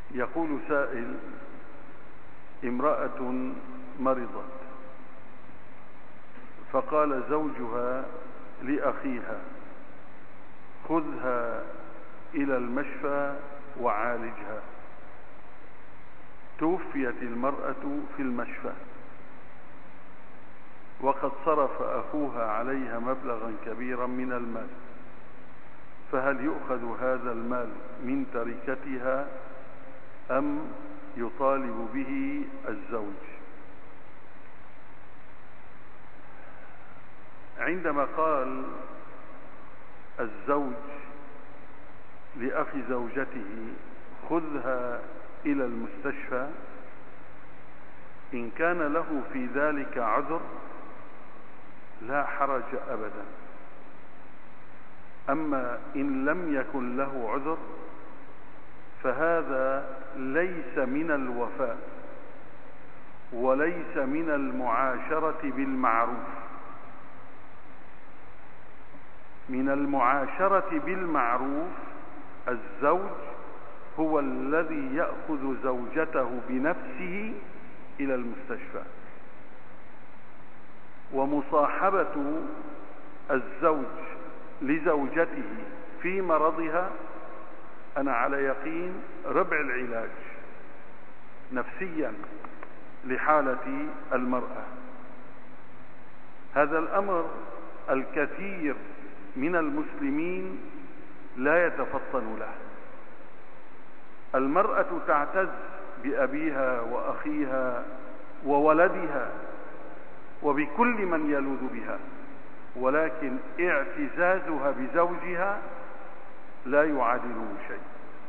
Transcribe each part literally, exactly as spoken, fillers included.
يقول سائل: امرأة مرضت، فقال زوجها لأخيها: خذها إلى المشفى وعالجها. توفيت المرأة في المشفى، وقد صرف أخوها عليها مبلغا كبيرا من المال، فهل يؤخذ هذا المال من تركتها أم يطالب به الزوج؟ عندما قال الزوج لأخي زوجته: خذها إلى المستشفى، إن كان له في ذلك عذر لا حرج أبدا. أما إن لم يكن له عذر فهذا ليس من الوفاء وليس من المعاشرة بالمعروف. من المعاشرة بالمعروف الزوج هو الذي يأخذ زوجته بنفسه إلى المستشفى، ومصاحبة الزوج لزوجته في مرضها أنا على يقين ربع العلاج نفسيا لحالة المرأة. هذا الأمر الكثير من المسلمين لا يتفطن له. المرأة تعتز بأبيها وأخيها وولدها وبكل من يلوذ بها، ولكن اعتزازها بزوجها لا يعادله شيء.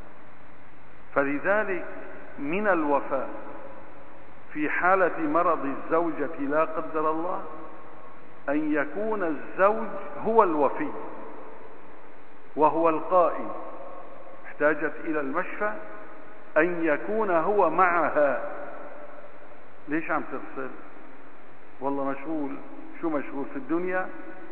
فلذلك من الوفاء في حالة مرض الزوجة لا قدر الله أن يكون الزوج هو الوفي وهو القائم. احتاجت إلى المشفى أن يكون هو معها. ليش عم ترسل؟ والله مشغول. شو مشغول في الدنيا؟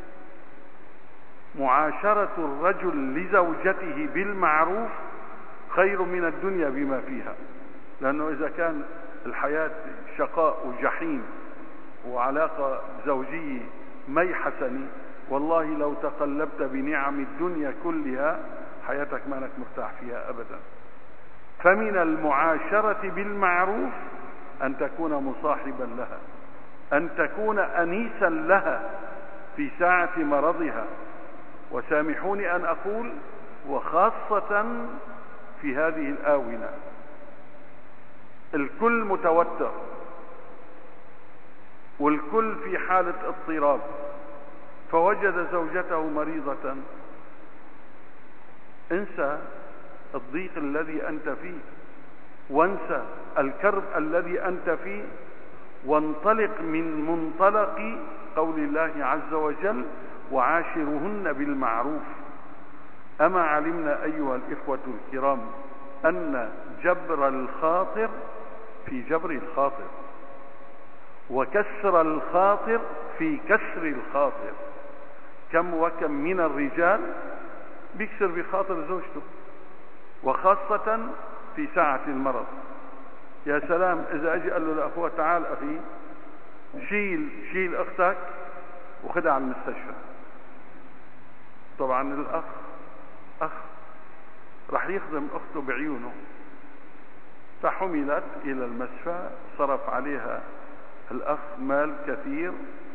معاشرة الرجل لزوجته بالمعروف خير من الدنيا بما فيها، لأنه إذا كان الحياة شقاء وجحيم وعلاقة زوجية مي حسني، والله لو تقلبت بنعم الدنيا كلها حياتك ما انك مرتاح فيها أبدا. فمن المعاشرة بالمعروف أن تكون مصاحبا لها، أن تكون أنيسا لها في ساعة مرضها. وسامحوني أن أقول وخاصة في هذه الآونة الكل متوتر والكل في حالة اضطراب، فوجد زوجته مريضة. انسى الضيق الذي أنت فيه، وانسى الكرب الذي أنت فيه، وانطلق من منطلق قول الله عز وجل: وعاشرهن بالمعروف. أما علمنا أيها الإخوة الكرام أن جبر الخاطر في جبر الخاطر، وكسر الخاطر في كسر الخاطر. كم وكم من الرجال بيكسر بخاطر زوجته، وخاصة في ساعة المرض. يا سلام إذا أجي قال له لأخوه: تعال أخي شيل شيل أختك وخدها على المستشفى. طبعا الأخ أخ راح يخدم أخته بعيونه. فحملت إلى المستشفى، صرف عليها الأخ مال كثير،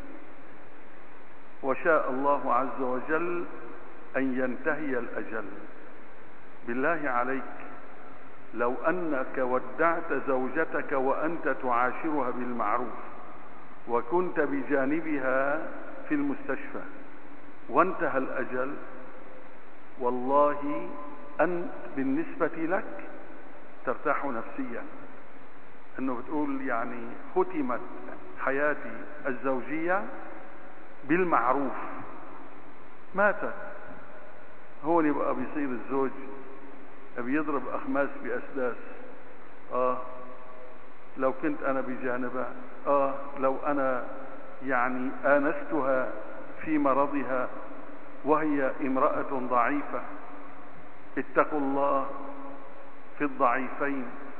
وشاء الله عز وجل أن ينتهي الأجل. بالله عليك لو أنك ودعت زوجتك وأنت تعاشرها بالمعروف وكنت بجانبها في المستشفى وانتهى الأجل، والله أنت بالنسبة لك ترتاح نفسيا، أنه بتقول يعني ختمت حياتي الزوجية بالمعروف، ماتت. هون يبقى بيصير الزوج بيضرب أخماس بأسداس. آه لو كنت أنا بجانبها، آه لو أنا يعني آنستها في مرضها وهي امرأة ضعيفة. اتقوا الله في الضعيفين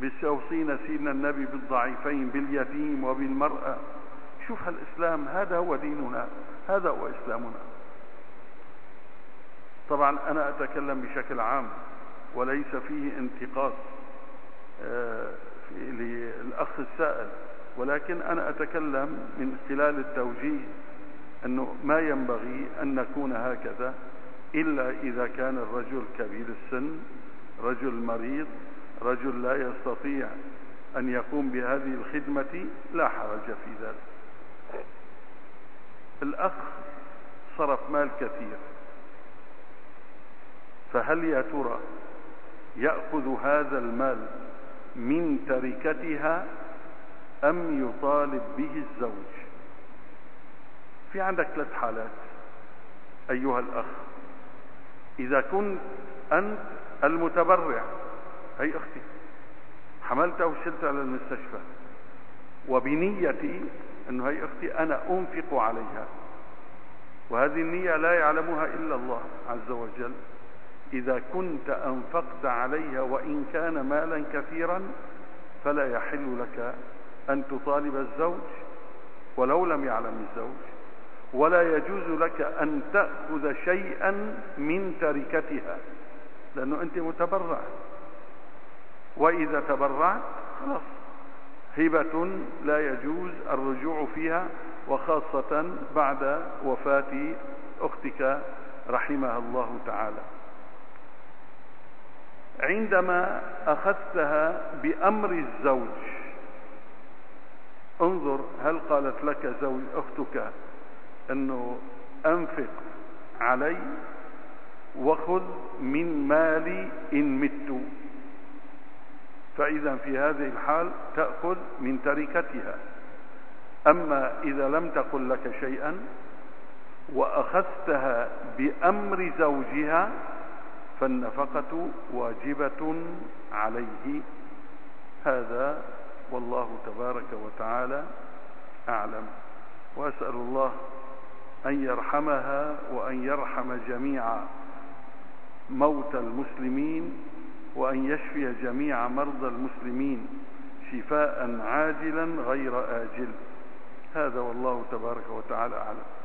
بيستوصينا سيدنا النبي بالضعيفين باليتيم وبالمرأة. شوف هالإسلام، هذا هو ديننا، هذا هو إسلامنا. طبعا أنا أتكلم بشكل عام وليس فيه انتقاص للأخ السائل، ولكن أنا أتكلم من خلال التوجيه أنه ما ينبغي أن نكون هكذا إلا إذا كان الرجل كبير السن، رجل مريض، رجل لا يستطيع أن يقوم بهذه الخدمة، لا حرج في ذلك. الأخ صرف مال كثير، فهل يا ترى يأخذ هذا المال من تركتها أم يطالب به الزوج؟ في عندك ثلاث حالات أيها الأخ. إذا كنت أنت المتبرع، هي أختي حملتها وشلتها على المستشفى وبنيتي أنه هي أختي أنا أنفق عليها، وهذه النية لا يعلمها إلا الله عز وجل. إذا كنت أنفقت عليها وإن كان مالا كثيرا فلا يحل لك أن تطالب الزوج ولو لم يعلم الزوج، ولا يجوز لك أن تأخذ شيئا من تركتها لأنه أنت متبرع. وإذا تبرعت خلاص هبة لا يجوز الرجوع فيها، وخاصة بعد وفاة أختك رحمها الله تعالى. عندما أخذتها بأمر الزوج، انظر هل قالت لك زوج أختك أنه أنفق علي وخذ من مالي إن مت، فإذا في هذه الحال تأخذ من تركتها. أما إذا لم تقل لك شيئا وأخذتها بأمر زوجها فالنفقة واجبة عليه. هذا والله تبارك وتعالى أعلم، وأسأل الله أن يرحمها وأن يرحم جميع موتى المسلمين، وأن يشفي جميع مرضى المسلمين شفاء عاجلا غير آجل. هذا والله تبارك وتعالى أعلم.